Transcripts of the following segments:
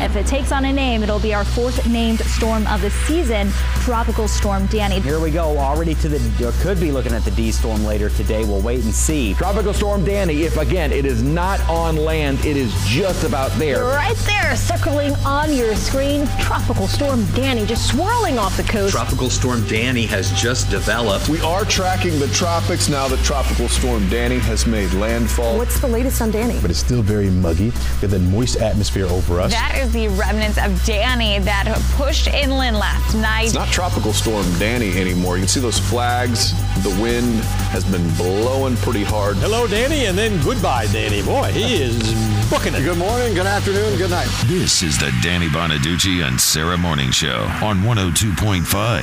if it takes on a name, it'll be our fourth named storm of the season, Tropical Storm Danny. Here we go, already could be looking at the D storm later today. We'll wait and see. Tropical Storm Danny, if again, it is not on land, it is just about there. Right there, circling on your screen, Tropical Storm Danny just swirling off the coast. Tropical Storm Danny has just developed. We are tracking the tropics now that Tropical Storm Danny has made landfall. What's the latest on Danny? But it's still very muggy with a moist atmosphere over us. That is the remnants of Danny that pushed inland last night. It's not Tropical Storm Danny anymore. You can see those flags. The wind has been blowing pretty hard. Hello, Danny, and then goodbye, Danny. Boy, he is booking it. Good morning, good afternoon, good night. This is the Danny Bonaducci and Sarah Morning Show on 102.5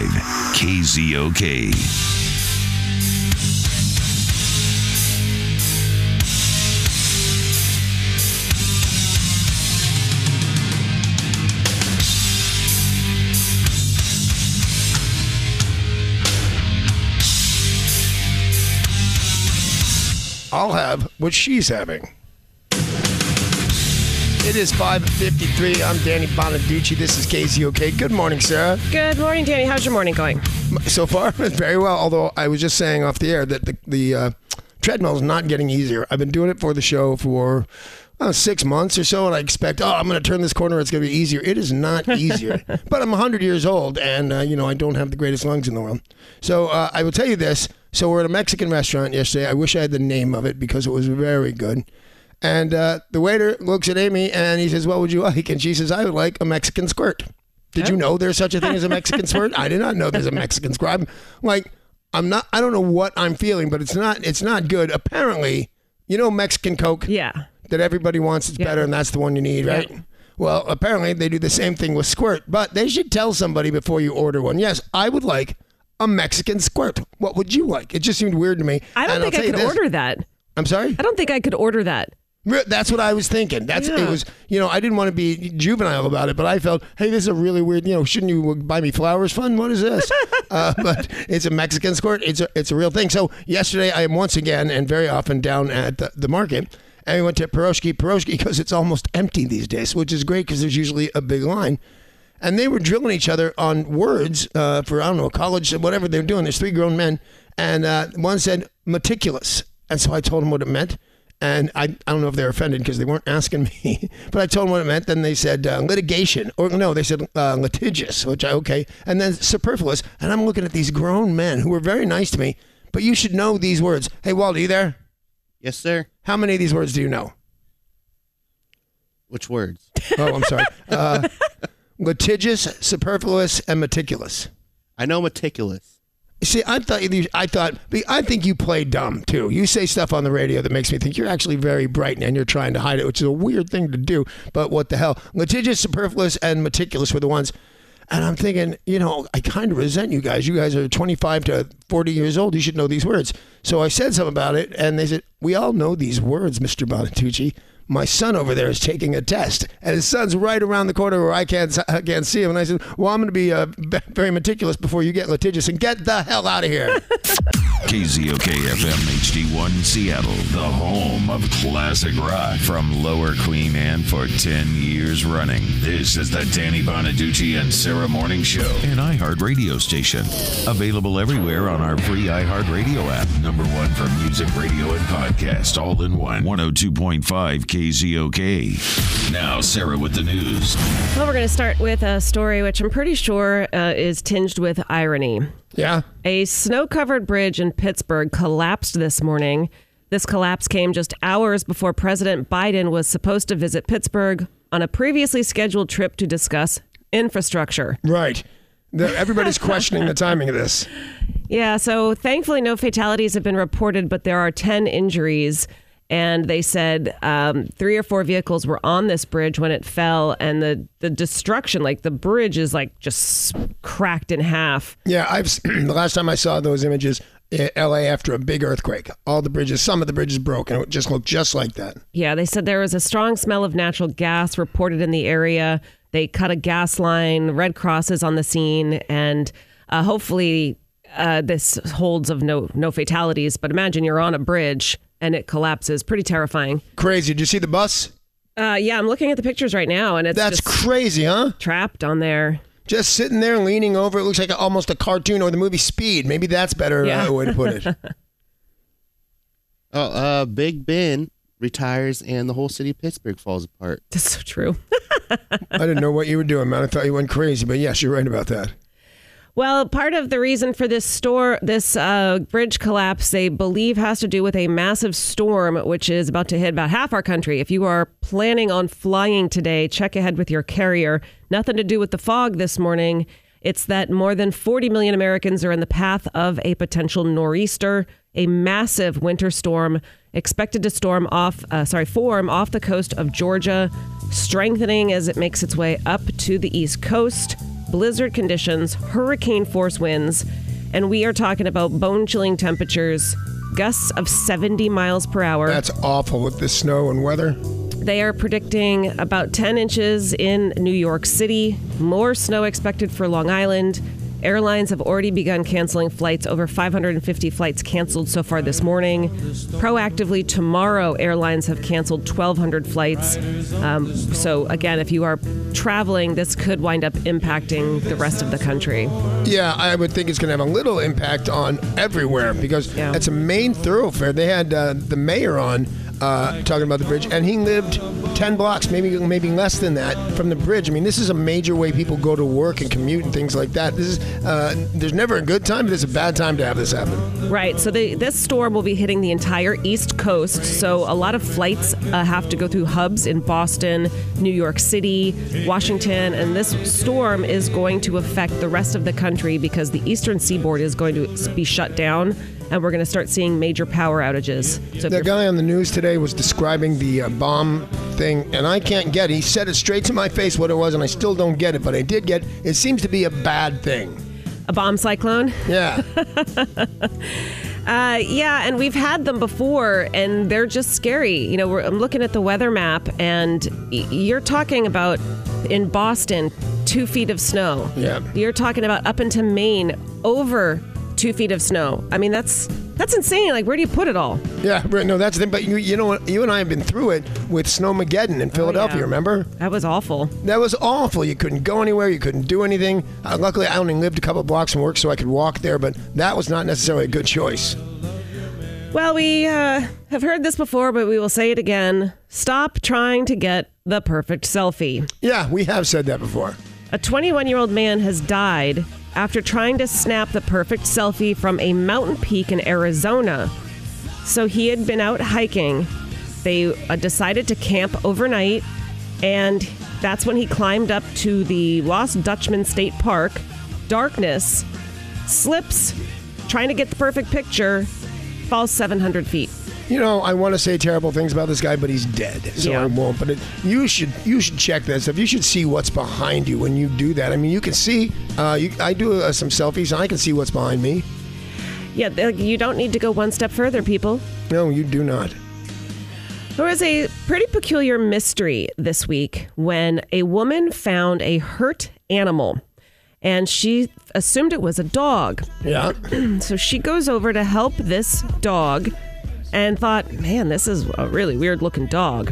KZOK. I'll have what she's having. It is 5:53. I'm Danny Bonaducci. This is KZOK. Good morning, Sarah. Good morning, Danny. How's your morning going? So far, very well, although I was just saying off the air that the treadmill is not getting easier. I've been doing it for the show for 6 months or so, and I expect, I'm going to turn this corner, it's going to be easier. It is not easier. But I'm 100 years old, and, I don't have the greatest lungs in the world. So I will tell you this. So we're at a Mexican restaurant yesterday. I wish I had the name of it because it was very good. And the waiter looks at Amy, and he says, what would you like? And she says, I would like a Mexican squirt. Did you know there's such a thing as a Mexican squirt? I did not know there's a Mexican squirt. I don't know what I'm feeling, but it's not good. Apparently, Mexican Coke? Yeah. That everybody wants is better, and that's the one you need, right? Yeah. Well, apparently they do the same thing with squirt, but they should tell somebody before you order one. Yes, I would like a Mexican squirt. What would you like? It just seemed weird to me. I don't think I could order that. I'm sorry? I don't think I could order that. That's what I was thinking. It was, I didn't want to be juvenile about it, but I felt, hey, this is a really weird, shouldn't you buy me flowers fun? What is this? But it's a Mexican squirt. It's a real thing. So yesterday I am once again and very often down at the market, and we went to Pierogi because it's almost empty these days, which is great because there's usually a big line. And they were drilling each other on words for, college, whatever they were doing. There's three grown men, and one said meticulous. And so I told them what it meant. And I don't know if they're offended because they weren't asking me, but I told them what it meant. Then they said litigation, or no, they said litigious, okay. And then superfluous. And I'm looking at these grown men who were very nice to me, but you should know these words. Hey, Walt, are you there? Yes, sir. How many of these words do you know? Which words? Oh, I'm sorry. Litigious, superfluous, and meticulous. I know meticulous. See, I think you play dumb too. You say stuff on the radio that makes me think you're actually very bright and you're trying to hide it, which is a weird thing to do. But what the hell? Litigious, superfluous, and meticulous were the ones. And I'm thinking, I kind of resent you guys. You guys are 25 to 40 years old. You should know these words. So I said something about it, and they said, we all know these words, Mr. Bonaducci. My son over there is taking a test, and his son's right around the corner where I can't see him. And I said, well, I'm going to be very meticulous before you get litigious, and get the hell out of here. KZOK FM HD1 Seattle, the home of classic rock from Lower Queen Anne for 10 years running. This is the Danny Bonaducci and Sarah Morning Show, an iHeart radio station. Available everywhere on our free iHeart radio app. Number one for music, radio, and podcast, all in one. 102.5 KZOK. Now, Sarah with the news. Well, we're going to start with a story which I'm pretty sure is tinged with irony. Yeah. A snow-covered bridge in Pittsburgh collapsed this morning. This collapse came just hours before President Biden was supposed to visit Pittsburgh on a previously scheduled trip to discuss infrastructure. Right. Everybody's questioning the timing of this. Yeah, so thankfully no fatalities have been reported, but there are 10 injuries. And they said 3 or 4 vehicles were on this bridge when it fell, and the destruction, like the bridge is like just cracked in half. Yeah, the last time I saw those images in LA after a big earthquake, some of the bridges broke, and it just looked just like that. Yeah, they said there was a strong smell of natural gas reported in the area. They cut a gas line, Red Cross is on the scene, and hopefully this holds of no fatalities. But imagine you're on a bridge and it collapses. Pretty terrifying. Crazy. Did you see the bus? Yeah, I'm looking at the pictures right now, and it's That's just crazy, huh? trapped on there. Just sitting there leaning over. It looks like almost a cartoon or the movie Speed. Maybe that's better way to put it. Big Ben retires and the whole city of Pittsburgh falls apart. That's so true. I didn't know what you were doing, man. I thought you went crazy, but yes, you're right about that. Well, part of the reason for this bridge collapse, they believe, has to do with a massive storm, which is about to hit about half our country. If you are planning on flying today, check ahead with your carrier. Nothing to do with the fog this morning. It's that more than 40 million Americans are in the path of a potential nor'easter, a massive winter storm expected to form off the coast of Georgia, strengthening as it makes its way up to the East Coast. Blizzard conditions, hurricane force winds, and we are talking about bone-chilling temperatures, gusts of 70 miles per hour. That's awful with the snow and weather. They are predicting about 10 inches in New York City, more snow expected for Long Island. Airlines have already begun canceling flights. Over 550 flights canceled so far this morning. Proactively, tomorrow, airlines have canceled 1,200 flights. So, again, if you are traveling, this could wind up impacting the rest of the country. Yeah, I would think it's going to have a little impact on everywhere because it's a main thoroughfare. They had the mayor on talking about the bridge, and he lived 10 blocks, maybe less than that, from the bridge. I mean, this is a major way people go to work and commute and things like that. This is there's never a good time, but it's a bad time to have this happen. Right. So this storm will be hitting the entire East Coast. So a lot of flights have to go through hubs in Boston, New York City, Washington, and this storm is going to affect the rest of the country because the eastern seaboard is going to be shut down. And we're going to start seeing major power outages. So the guy on the news today was describing the bomb thing, and I can't get it. He said it straight to my face what it was, and I still don't get it, but I did get it seems to be a bad thing. A bomb cyclone? Yeah. Yeah, and we've had them before, and they're just scary. You know, I'm looking at the weather map, and you're talking about, in Boston, 2 feet of snow. Yeah. You're talking about up into Maine, over 2 feet of snow. I mean, that's insane. Like, where do you put it all? Yeah, right. No, that's the thing. But you know what? You and I have been through it with Snowmageddon in Philadelphia, remember? That was awful. That was awful. You couldn't go anywhere. You couldn't do anything. Luckily, I only lived a couple of blocks from work, so I could walk there, but that was not necessarily a good choice. Well, we have heard this before, but we will say it again. Stop trying to get the perfect selfie. Yeah, we have said that before. A 21-year-old man has died after trying to snap the perfect selfie from a mountain peak in Arizona. So he had been out hiking. They decided to camp overnight, and that's when he climbed up to the Lost Dutchman State Park. Darkness, slips, trying to get the perfect picture, falls 700 feet. You know, I want to say terrible things about this guy, but he's dead, so I won't. But you should check that stuff. You should see what's behind you when you do that. I mean, you can see. I do some selfies, and I can see what's behind me. Yeah, you don't need to go one step further, people. No, you do not. There was a pretty peculiar mystery this week when a woman found a hurt animal, and she assumed it was a dog. Yeah. So she goes over to help this dog and thought, man, this is a really weird looking dog.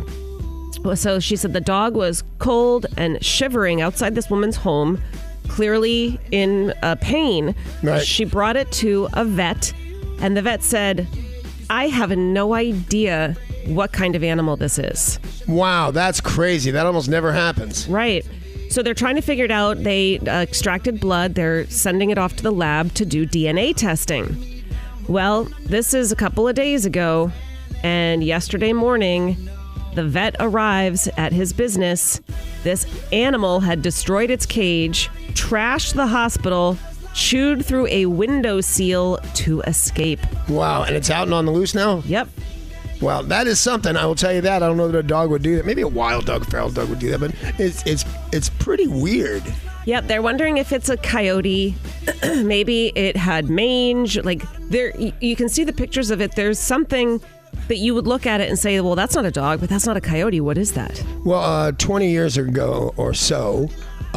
So she said the dog was cold and shivering outside this woman's home, clearly in pain. Right. She brought it to a vet, and the vet said, I have no idea what kind of animal this is. Wow, that's crazy. That almost never happens. Right. So they're trying to figure it out. They extracted blood. They're sending it off to the lab to do DNA testing. Well, this is a couple of days ago, and yesterday morning, the vet arrives at his business. This animal had destroyed its cage, trashed the hospital, chewed through a window seal to escape. Wow, and it's out and on the loose now? Yep. Well, that is something. I will tell you that. I don't know that a dog would do that. Maybe a wild dog, feral dog would do that, but it's pretty weird. Yep, they're wondering if it's a coyote. Maybe it had mange. Like, there, you can see the pictures of it. There's something that you would look at it and say, well, that's not a dog, but that's not a coyote. What is that? Well, 20 years ago or so,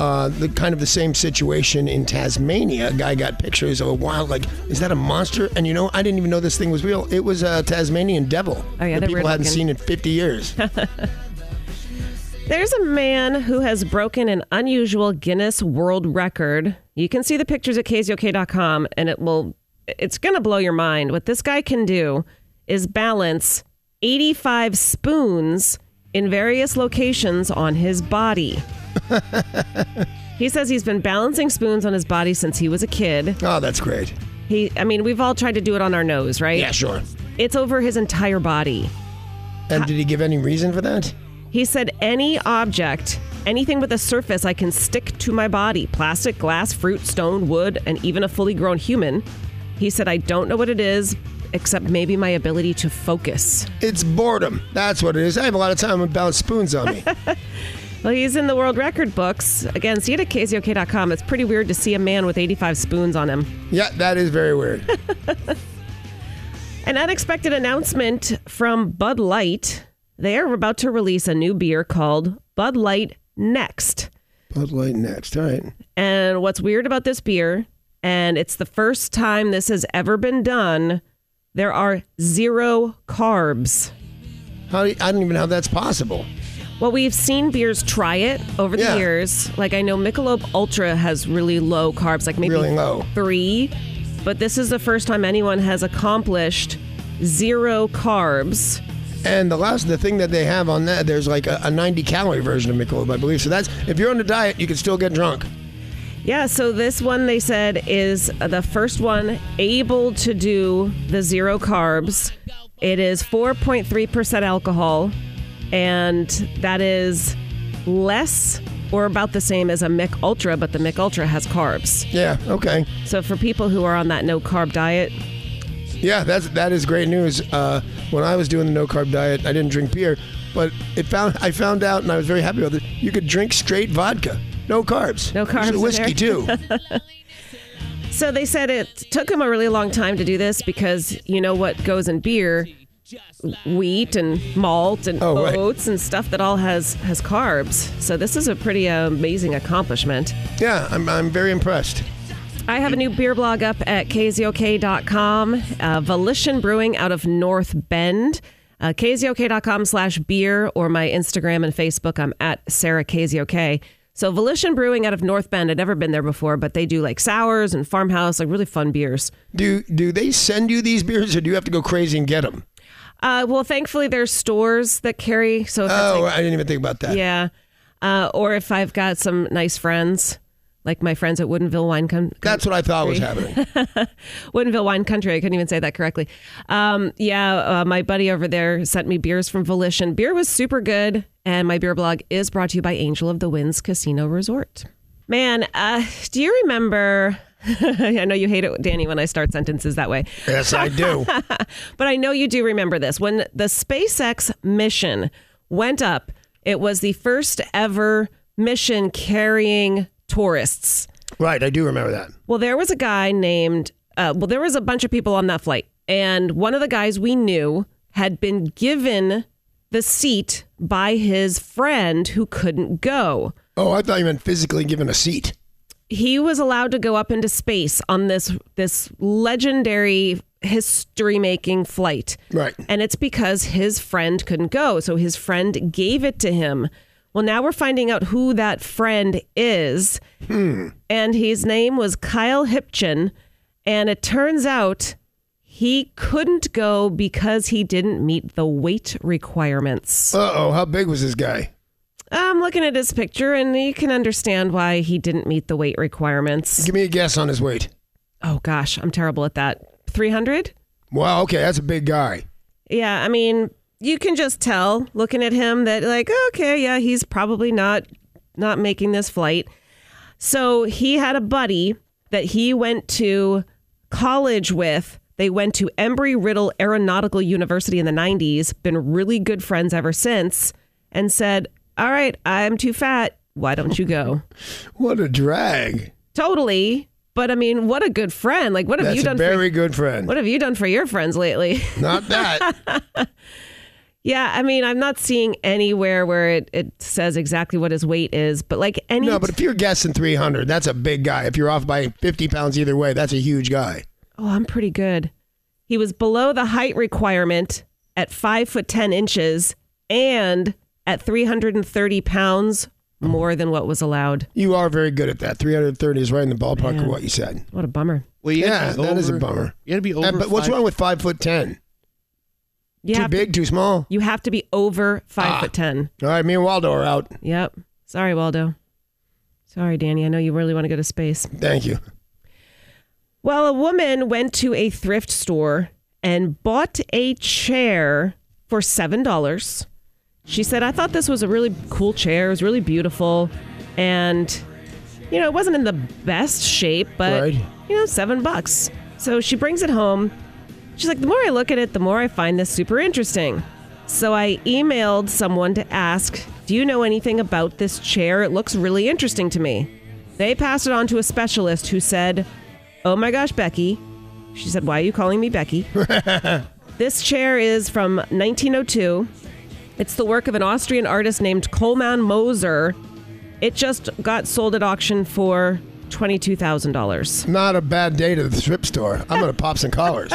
the same situation in Tasmania. A guy got pictures of a wild, is that a monster? And I didn't even know this thing was real. It was a Tasmanian devil. Oh, yeah, that people hadn't looking. seen in 50 years. There's a man who has broken an unusual Guinness World Record. You can see the pictures at KZOK.com, and it's going to blow your mind. What this guy can do is balance 85 spoons in various locations on his body. He says he's been balancing spoons on his body since he was a kid. Oh, that's great. We've all tried to do it on our nose, right? Yeah, sure. It's over his entire body. And did he give any reason for that? He said, any object, anything with a surface I can stick to my body, plastic, glass, fruit, stone, wood, and even a fully grown human. He said, I don't know what it is, except maybe my ability to focus. It's boredom. That's what it is. I have a lot of time to balance spoons on me. Well, he's in the world record books. Again, see it at KZOK.com. It's pretty weird to see a man with 85 spoons on him. Yeah, that is very weird. An unexpected announcement from Bud Light. They are about to release a new beer called Bud Light Next. Bud Light Next, all right. And what's weird about this beer, and it's the first time this has ever been done, there are 0 carbs. I don't even know how that's possible. Well, we've seen beers try it over the years. Like I know Michelob Ultra has really low carbs, like maybe really low. 3. But this is the first time anyone has accomplished 0 carbs. And the thing that they have on that, there's like a 90-calorie version of Michelob, I believe. So that's, if you're on a diet, you can still get drunk. Yeah, so this one, they said, is the first one able to do the 0 carbs. It is 4.3% alcohol, and that is less or about the same as a Mich Ultra, but the Mich Ultra has carbs. Yeah, okay. So for people who are on that no-carb diet... Yeah, that is great news. When I was doing the no-carb diet, I didn't drink beer, but I found out, and I was very happy with it, you could drink straight vodka. No carbs. No carbs. Whiskey, too. So they said it took them a really long time to do this because you know what goes in beer? Wheat and malt and oats and stuff that all has carbs. So this is a pretty amazing accomplishment. Yeah, I'm very impressed. I have a new beer blog up at KZOK.com. Volition Brewing out of North Bend. KZOK.com/beer or my Instagram and Facebook. I'm at Sarah KZOK. So Volition Brewing out of North Bend. I'd never been there before, but they do like sours and farmhouse, like really fun beers. Do they send you these beers or do you have to go crazy and get them? Well, thankfully there's stores that carry. So if I didn't even think about that. Yeah. Or if I've got some nice friends, like my friends at Woodinville Wine Country. That's what I thought was happening. Woodinville Wine Country. I couldn't even say that correctly. My buddy over there sent me beers from Volition. Beer was super good. And my beer blog is brought to you by Angel of the Winds Casino Resort. Man, do you remember... I know you hate it, Danny, when I start sentences that way. Yes, I do. But I know you do remember this. When the SpaceX mission went up, it was the first ever mission carrying tourists. Right, I do remember that. Well, there was a guy named... there was a bunch of people on that flight. And one of the guys we knew had been given the seat by his friend who couldn't go. Oh, I thought you meant physically given a seat. He was allowed to go up into space on this legendary history-making flight. Right. And it's because his friend couldn't go, so his friend gave it to him. Well, now we're finding out who that friend is. And his name was Kyle Hipchin, and it turns out he couldn't go because he didn't meet the weight requirements. Uh-oh, how big was this guy? I'm looking at his picture, and you can understand why he didn't meet the weight requirements. Give me a guess on his weight. Oh, gosh, I'm terrible at that. 300? Wow, okay, that's a big guy. Yeah, I mean, you can just tell, looking at him, that like, okay, yeah, he's probably not making this flight. So he had a buddy that he went to college with. They went to Embry-Riddle Aeronautical University in the 90s, been really good friends ever since, and said, all right, I'm too fat. Why don't you go? What a drag. Totally. But I mean, what a good friend. Like, what have you done? That's a very good friend. What have you done for your friends lately? Not that. Yeah, I mean, I'm not seeing anywhere where it says exactly what his weight is, but like any... No, but if you're guessing 300, that's a big guy. If you're off by 50 pounds either way, that's a huge guy. Oh, I'm pretty good. He was below the height requirement at 5'10" and at 330 pounds, more than what was allowed. You are very good at that. 330 is right in the ballpark of what you said. What a bummer. Well, that is a bummer. You got to be over. But what's wrong with 5'10"? Too big, too small? You have to be over 5'10". All right, me and Waldo are out. Yep. Sorry, Waldo. Sorry, Danny. I know you really want to go to space. Thank you. Well, a woman went to a thrift store and bought a chair for $7. She said, I thought this was a really cool chair. It was really beautiful. And, it wasn't in the best shape, but, $7. So she brings it home. She's like, the more I look at it, the more I find this super interesting. So I emailed someone to ask, do you know anything about this chair? It looks really interesting to me. They passed it on to a specialist who said, oh my gosh, Becky. She said, why are you calling me Becky? This chair is from 1902. It's the work of an Austrian artist named Coleman Moser. It just got sold at auction for $22,000. Not a bad day to the thrift store. I'm going to pop some collars.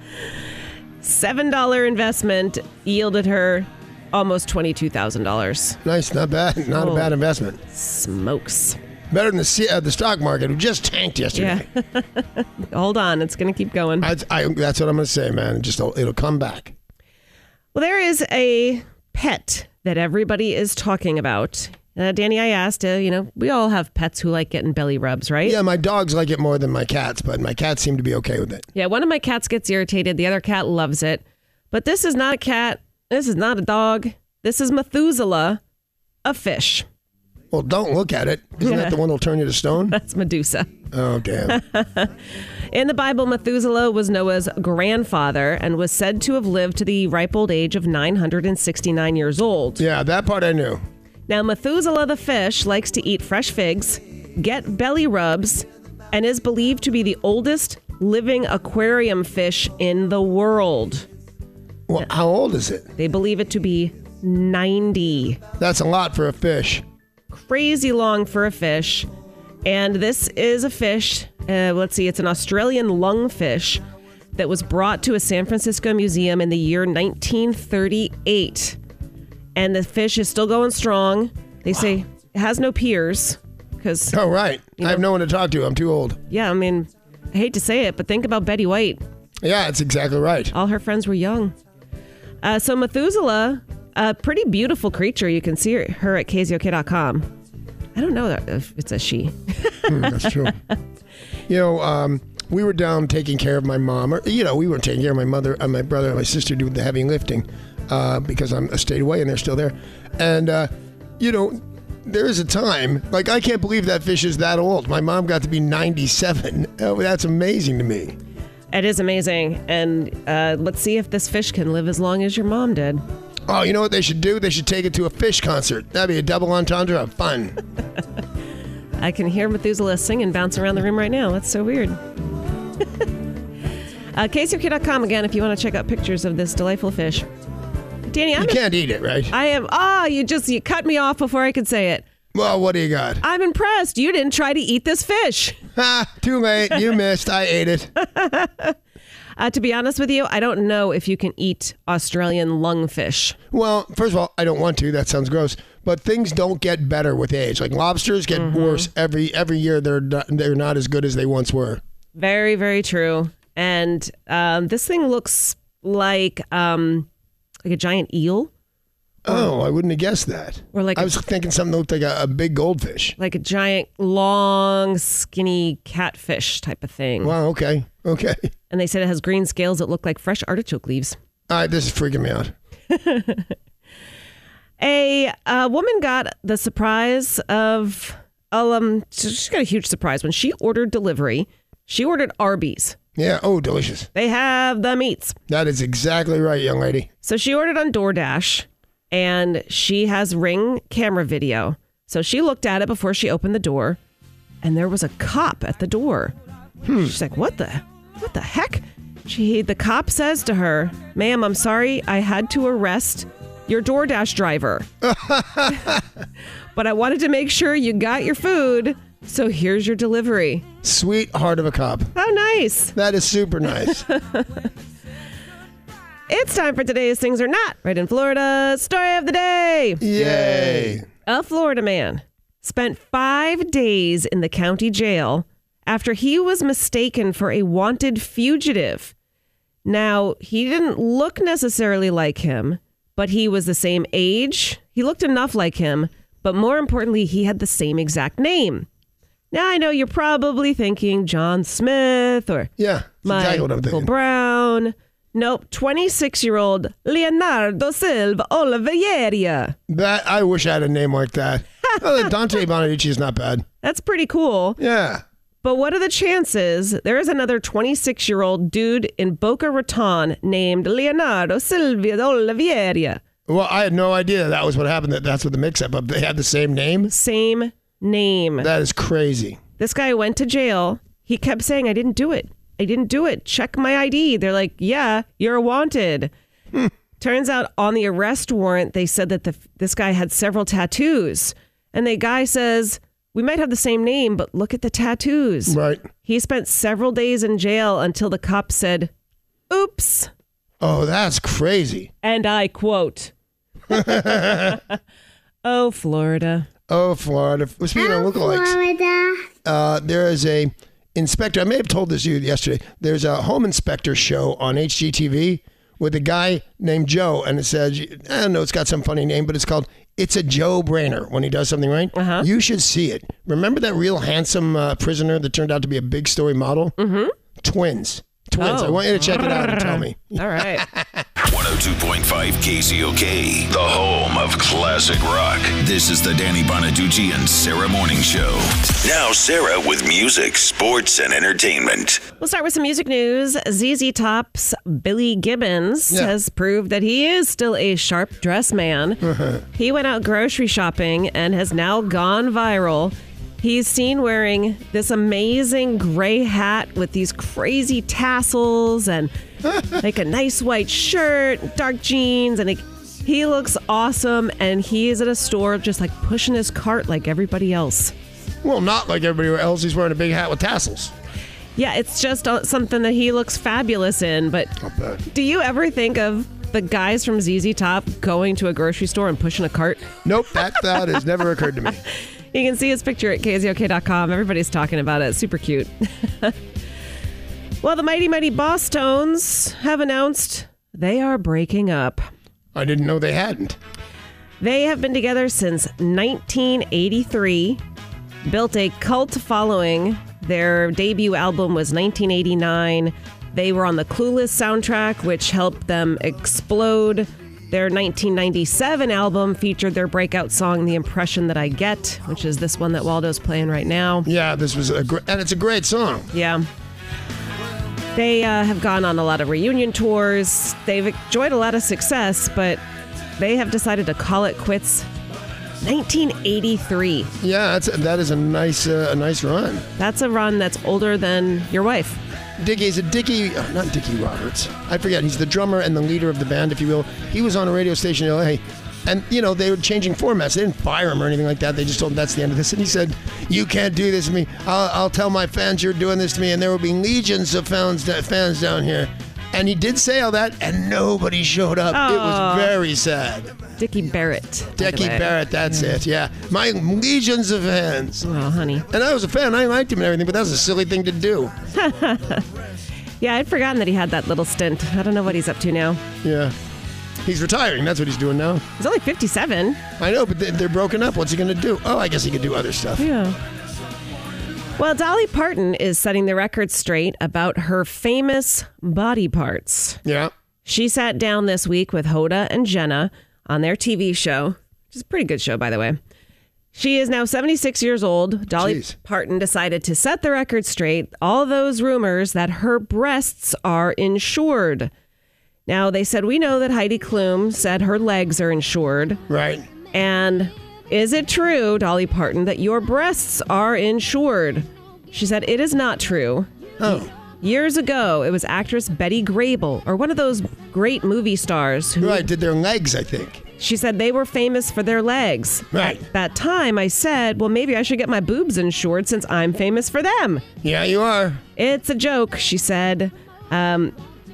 $7 investment yielded her almost $22,000. Nice, not bad. Not a bad investment. Smokes. Better than the stock market, who just tanked yesterday. Yeah. Hold on, it's going to keep going. That's what I'm going to say, man. It'll come back. Well, there is a pet that everybody is talking about. Danny, I asked, we all have pets who like getting belly rubs, right? Yeah, my dogs like it more than my cats, but my cats seem to be okay with it. Yeah, one of my cats gets irritated. The other cat loves it. But this is not a cat. This is not a dog. This is Methuselah, a fish. Well, don't look at it. Isn't that the one that'll turn you to stone? That's Medusa. Oh, damn. In the Bible, Methuselah was Noah's grandfather and was said to have lived to the ripe old age of 969 years old. Yeah, that part I knew. Now, Methuselah the fish likes to eat fresh figs, get belly rubs, and is believed to be the oldest living aquarium fish in the world. Well, how old is it? They believe it to be 90. That's a lot for a fish. Crazy long for a fish. And this is a fish, it's an Australian lungfish that was brought to a San Francisco museum in the year 1938. And the fish is still going strong. They say it has no peers. Oh, right. I have no one to talk to. I'm too old. Yeah, I hate to say it, but think about Betty White. Yeah, that's exactly right. All her friends were young. So Methuselah, a pretty beautiful creature. You can see her at KZOK.com. I don't know if it's a she. That's true. We were down taking care of my mom. We weren't taking care of my mother and my brother and my sister doing the heavy lifting because I stayed away and they're still there. And, there is a time, I can't believe that fish is that old. My mom got to be 97. Oh, that's amazing to me. It is amazing. And let's see if this fish can live as long as your mom did. Oh, you know what they should do? They should take it to a fish concert. That'd be a double entendre of fun. I can hear Methuselah sing and bounce around the room right now. That's so weird. KZOK.com again if you want to check out pictures of this delightful fish. Danny, you can't eat it, right? I am. You cut me off before I could say it. Well, what do you got? I'm impressed. You didn't try to eat this fish. Too late. You missed. I ate it. To be honest with you, I don't know if you can eat Australian lungfish. Well, first of all, I don't want to. That sounds gross. But things don't get better with age. Like lobsters get worse every year. They're not as good as they once were. Very, very true. And this thing looks like a giant eel. Oh, I wouldn't have guessed that. Or I was thinking something that looked like a big goldfish. Like a giant, long, skinny catfish type of thing. Wow, okay. And they said it has green scales that look like fresh artichoke leaves. All right, this is freaking me out. A woman got the surprise of, she got a huge surprise when she ordered delivery. She ordered Arby's. Yeah, oh, delicious. They have the meats. That is exactly right, young lady. So she ordered on DoorDash. And she has Ring camera video. So she looked at it before she opened the door. And there was a cop at the door. She's like, what the heck? The cop says to her, ma'am, I'm sorry. I had to arrest your DoorDash driver. But I wanted to make sure you got your food. So here's your delivery. Sweet heart of a cop. How nice. That is super nice. It's time for today's Things Are Not Right in Florida story of the day. Yay. A Florida man spent 5 days in the county jail after he was mistaken for a wanted fugitive. Now, he didn't look necessarily like him, but he was the same age. He looked enough like him, but more importantly, he had the same exact name. Now, I know you're probably thinking John Smith or Michael Brown. Nope, 26-year-old Leonardo Silva Oliveira. That I wish I had a name like that. Dante Bonaducci is not bad. That's pretty cool. Yeah. But what are the chances there is another 26-year-old dude in Boca Raton named Leonardo Silva Oliveira? Well, I had no idea that was what happened. That's what the mix-up of. They had the same name? Same name. That is crazy. This guy went to jail. He kept saying, I didn't do it. I didn't do it. Check my ID. They're like, yeah, you're wanted. Turns out on the arrest warrant, they said that this guy had several tattoos. And the guy says, we might have the same name, but look at the tattoos. Right. He spent several days in jail until the cop said, oops. Oh, that's crazy. And I quote, oh, Florida. Oh, Florida. Speaking of lookalikes, Florida. There is a inspector. I may have told this to you yesterday. There's a home inspector show on HGTV with a guy named Joe, and it says, I don't know, it's got some funny name, but it's called It's a Joe Brainer when he does something right. Uh-huh. You should see it. Remember that real handsome prisoner that turned out to be a big story model? Mm-hmm. Twins. Oh. I want you to check it out and tell me. All right. 102.5 KZOK, the home of classic rock. This is the Danny Bonaducci and Sarah Morning Show. Now Sarah with music, sports, and entertainment. We'll start with some music news. ZZ Top's Billy Gibbons has proved that he is still a sharp dress man. He went out grocery shopping and has now gone viral. He's seen wearing this amazing gray hat with these crazy tassels and like a nice white shirt, dark jeans, and he looks awesome. And he is at a store just like pushing his cart like everybody else. Well, not like everybody else. He's wearing a big hat with tassels. Yeah, it's just something that he looks fabulous in. But do you ever think of the guys from ZZ Top going to a grocery store and pushing a cart? Nope, that has never occurred to me. You can see his picture at KZOK.com. Everybody's talking about it. Super cute. Well, the Mighty Mighty Boss Tones have announced they are breaking up. I didn't know they hadn't. They have been together since 1983, built a cult following. Their debut album was 1989. They were on the Clueless soundtrack, which helped them explode. Their 1997 album featured their breakout song, The Impression That I Get, which is this one that Waldo's playing right now. Yeah, this was and it's a great song. Yeah. They have gone on a lot of reunion tours. They've enjoyed a lot of success, but they have decided to call it quits. 1983. Yeah, that is a nice run. That's a run that's older than your wife. Not Dickie Roberts. I forget. He's the drummer and the leader of the band, if you will. He was on a radio station in LA, and they were changing formats. They didn't fire him or anything like that. They just told him that's the end of this. And he said, "You can't do this to me. I'll tell my fans you're doing this to me, and there will be legions of fans down here." And he did say all that, and nobody showed up. It was very sad. Dickie Barrett. Dickie Barrett, that's it, yeah. My legions of fans. Oh, honey. And I was a fan. I liked him and everything, but that was a silly thing to do. Yeah, I'd forgotten that he had that little stint. I don't know what he's up to now. Yeah. He's retiring. That's what he's doing now. He's only 57. I know, but they're broken up. What's he going to do? Oh, I guess he could do other stuff. Yeah. Well, Dolly Parton is setting the record straight about her famous body parts. Yeah. She sat down this week with Hoda and Jenna on their TV show, which is a pretty good show, by the way. She is now 76 years old. Dolly Parton decided to set the record straight. All those rumors that her breasts are insured. Now, they said, we know that Heidi Klum said her legs are insured. Right. And is it true, Dolly Parton, that your breasts are insured? She said, it is not true. Oh. Years ago, it was actress Betty Grable, or one of those great movie stars who did their legs, I think. She said they were famous for their legs. Right. At that time, I said, well, maybe I should get my boobs insured since I'm famous for them. Yeah, you are. It's a joke, she said.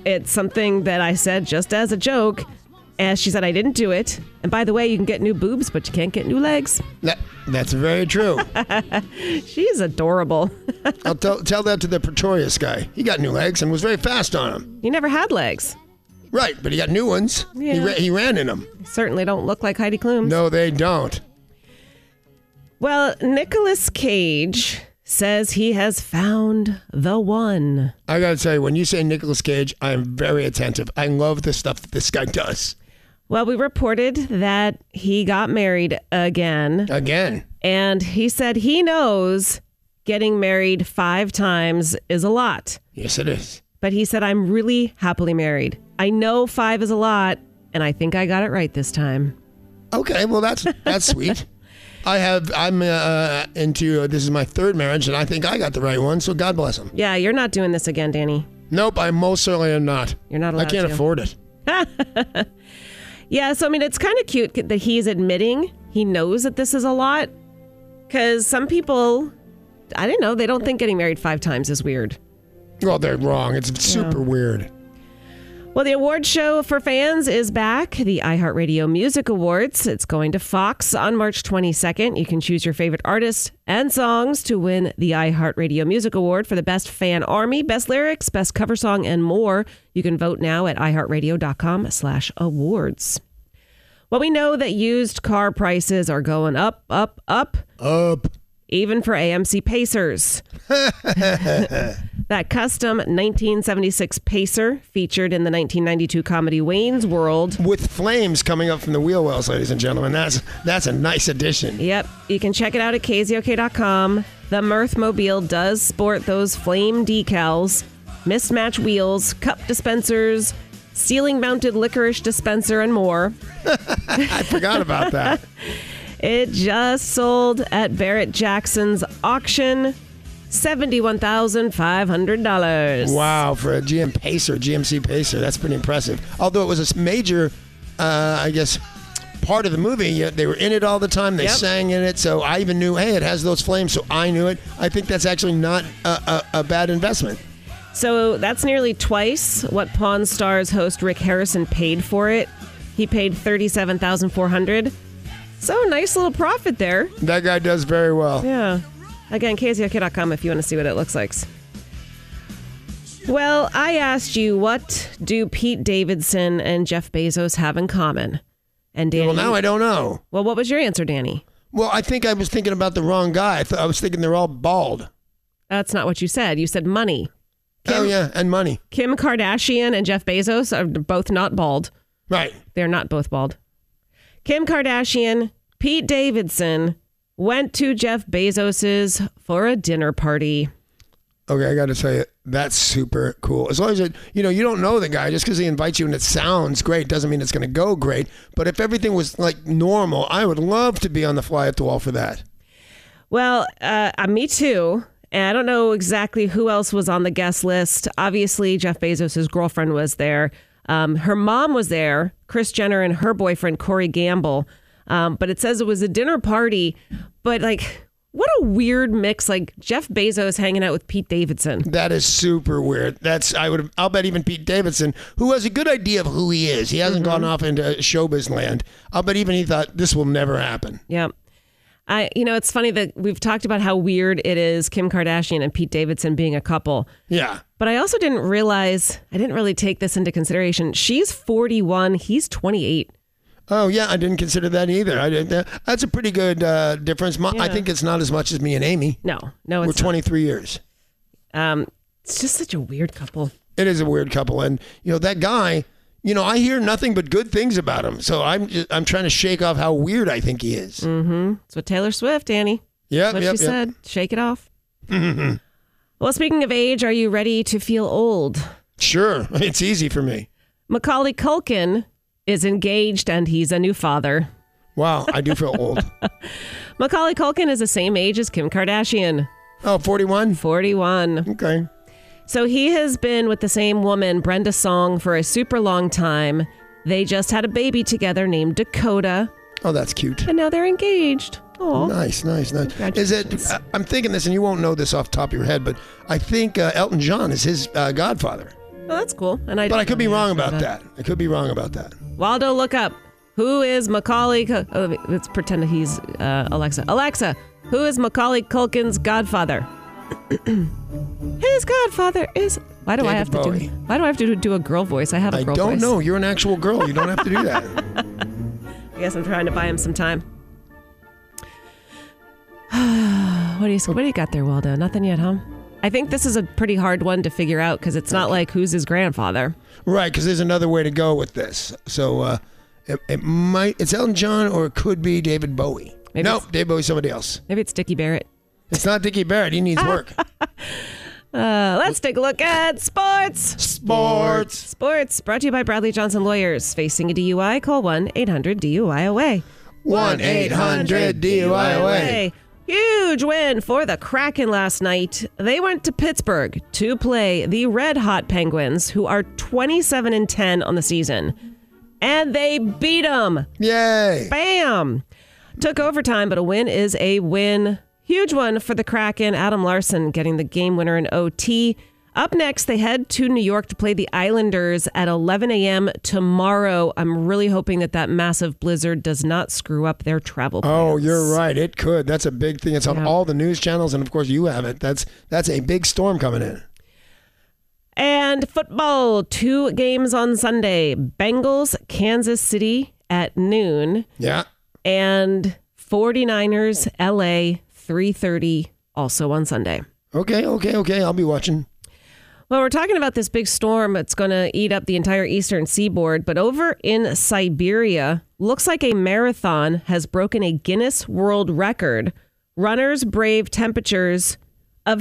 it's something that I said just as a joke. And she said, I didn't do it. And by the way, you can get new boobs, but you can't get new legs. That's very true. She's adorable. I'll tell that to the Pretorius guy. He got new legs and was very fast on them. He never had legs. Right, but he got new ones. Yeah. He ran in them. They certainly don't look like Heidi Klum. No, they don't. Well, Nicolas Cage says he has found the one. I got to tell you, when you say Nicolas Cage, I am very attentive. I love the stuff that this guy does. Well, we reported that he got married again. Again. And he said he knows getting married 5 times is a lot. Yes, it is. But he said, I'm really happily married. I know 5 is a lot, and I think I got it right this time. Okay, well, that's sweet. I'm into, this is my 3rd marriage, and I think I got the right one, so God bless him. Yeah, you're not doing this again, Danny. Nope, I most certainly am not. You're not allowed I can't to. afford it. Yeah, so I mean, it's kind of cute that he's admitting he knows that this is a lot. Because some people, I don't know, they don't think getting married 5 times is weird. Well, they're wrong. It's super weird. Well, the award show for fans is back, the iHeartRadio Music Awards. It's going to Fox on March 22nd. You can choose your favorite artist and songs to win the iHeartRadio Music Award for the Best Fan Army, Best Lyrics, Best Cover Song, and more. You can vote now at iHeartRadio.com/awards. Well, we know that used car prices are going up. Even for AMC Pacers. That custom 1976 Pacer featured in the 1992 comedy Wayne's World. With flames coming up from the wheel wells, ladies and gentlemen. That's a nice addition. Yep. You can check it out at KZOK.com. The Mirthmobile does sport those flame decals, mismatch wheels, cup dispensers, ceiling-mounted licorice dispenser, and more. I forgot about that. It just sold at Barrett Jackson's auction, $71,500. Wow, for a GMC Pacer, that's pretty impressive. Although it was a major, I guess, part of the movie. They were in it all the time. They sang in it, so I even knew, hey, it has those flames, so I knew it. I think that's actually not a bad investment. So that's nearly twice what Pawn Stars host Rick Harrison paid for it. He paid $37,400. So nice little profit there. That guy does very well. Yeah. Again, KZOK.com if you want to see what it looks like. Well, I asked you, what do Pete Davidson and Jeff Bezos have in common? And Danny, well, now I don't know. Well, what was your answer, Danny? Well, I think I was thinking about the wrong guy. I was thinking they're all bald. That's not what you said. You said money. And money. Kim Kardashian and Jeff Bezos are both not bald. Right. They're not both bald. Kim Kardashian, Pete Davidson went to Jeff Bezos's for a dinner party. Okay, I got to tell you, that's super cool. As long as you don't know the guy, just because he invites you and it sounds great doesn't mean it's going to go great. But if everything was like normal, I would love to be on the fly at the wall for that. Well, me too. And I don't know exactly who else was on the guest list. Obviously, Jeff Bezos' girlfriend was there. Her mom was there, Kris Jenner, and her boyfriend, Corey Gamble. But it says it was a dinner party. But like, what a weird mix, like Jeff Bezos hanging out with Pete Davidson. That is super weird. I'll bet even Pete Davidson, who has a good idea of who he is. He hasn't gone off into showbiz land. I'll bet even he thought this will never happen. Yeah. It's funny that we've talked about how weird it is, Kim Kardashian and Pete Davidson being a couple. Yeah. But I also didn't realize, I didn't really take this into consideration. She's 41, he's 28. Oh, yeah, I didn't consider that either. That's a pretty good difference. I think it's not as much as me and Amy. No, we're 23 years. It's just such a weird couple. It is a weird couple. And, that guy, I hear nothing but good things about him. So I'm trying to shake off how weird I think he is. Mm-hmm. It's what Taylor Swift, Annie. Yeah, what she said. Shake it off. Well, speaking of age, are you ready to feel old? Sure. It's easy for me. Macaulay Culkin is engaged and he's a new father. Wow, I do feel old. Macaulay Culkin is the same age as Kim Kardashian. Oh, 41? 41. Okay. So he has been with the same woman, Brenda Song, for a super long time. They just had a baby together named Dakota. Oh, that's cute. And now they're engaged. Oh, nice. Is it? I'm thinking this, and you won't know this off the top of your head, but I think Elton John is his godfather. Oh, that's cool. But I could be wrong about that. Waldo, look up. Who is Macaulay? Let's pretend he's Alexa. Alexa, who is Macaulay Culkin's godfather? His godfather is. Why do I have to do a girl voice? I have a girl voice. I don't know. You're an actual girl. You don't have to do that. I guess I'm trying to buy him some time. What do you got there, Waldo? Nothing yet, huh? I think this is a pretty hard one to figure out because it's not like who's his grandfather. Right, because there's another way to go with this. So it's Elton John or it could be David Bowie. Nope, David Bowie's somebody else. Maybe it's Dickie Barrett. It's not Dickie Barrett. He needs work. Let's take a look at sports. Sports brought to you by Bradley Johnson Lawyers. Facing a DUI, call 1-800-DUI-AWAY. 1-800-DUI-AWAY. Huge win for the Kraken last night. They went to Pittsburgh to play the Red Hot Penguins, who are 27-10 on the season. And they beat them. Yay. Bam. Took overtime, but a win is a win. Huge one for the Kraken. Adam Larson getting the game winner in OT. Up next, they head to New York to play the Islanders at 11 a.m. tomorrow. I'm really hoping that massive blizzard does not screw up their travel plans. Oh, you're right. It could. That's a big thing. It's on all the news channels, and of course you have it. That's a big storm coming in. And football, 2 games on Sunday. Bengals, Kansas City at noon. Yeah. And 49ers, LA, 3:30, also on Sunday. Okay. I'll be watching. Well, we're talking about this big storm. It's going to eat up the entire eastern seaboard. But over in Siberia, looks like a marathon has broken a Guinness World Record. Runners brave temperatures of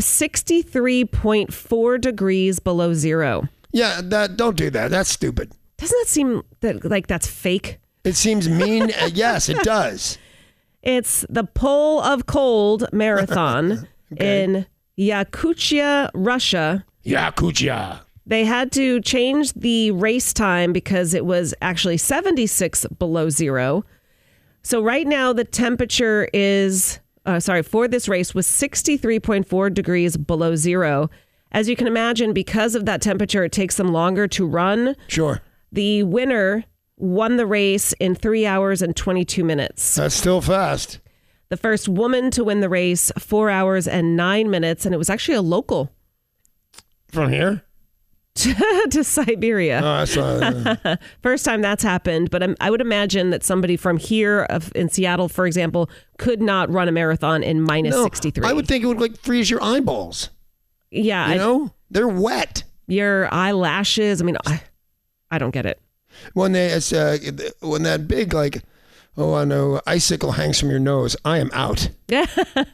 63.4 degrees below zero. Yeah, don't do that. That's stupid. Doesn't that seem like that's fake? It seems mean. Yes, it does. It's the Pole of Cold Marathon in Yakutia, Russia. Yakutia. They had to change the race time because it was actually 76 below zero. So right now the temperature is, for this race was 63.4 degrees below zero. As you can imagine, because of that temperature, it takes them longer to run. Sure. The winner won the race in 3 hours and 22 minutes. That's still fast. The first woman to win the race, 4 hours and 9 minutes, and it was actually a local. From here? to Siberia. Oh, I saw that. First time that's happened, but I would imagine that somebody from here in Seattle, for example, could not run a marathon in minus 63. I would think it would freeze your eyeballs. Yeah. They're wet. Your eyelashes. I mean, I don't get it. When that big icicle hangs from your nose, I am out. Yeah,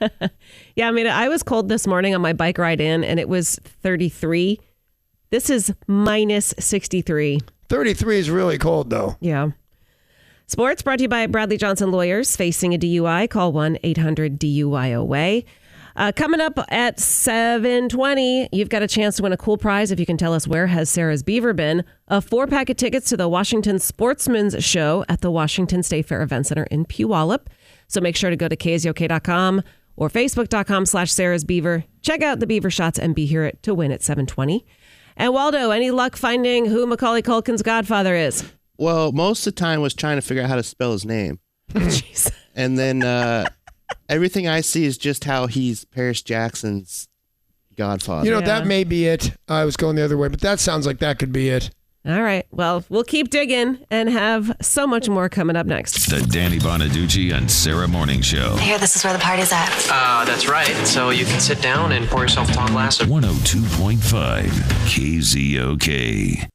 I mean, I was cold this morning on my bike ride in, and it was 33. This is minus 63. 33 is really cold, though. Yeah. Sports brought to you by Bradley Johnson Lawyers. Facing a DUI, call 1-800-DUI-AWAY. Coming up at 7:20, you've got a chance to win a cool prize if you can tell us where has Sarah's Beaver been. A 4-pack of tickets to the Washington Sportsman's Show at the Washington State Fair Event Center in Puyallup. So make sure to go to KZOK.com or Facebook.com/Sarah's Beaver. Check out the Beaver shots and be here to win at 7:20. And Waldo, any luck finding who Macaulay Culkin's godfather is? Well, most of the time was trying to figure out how to spell his name. Jeez. And then everything I see is just how he's Paris Jackson's godfather. That may be it. I was going the other way, but that sounds like that could be it. All right. Well, we'll keep digging and have so much more coming up next. The Danny Bonaducci and Sarah Morning Show. I hear this is where the party's at. That's right. So you can sit down and pour yourself a tall glass of 102.5 KZOK.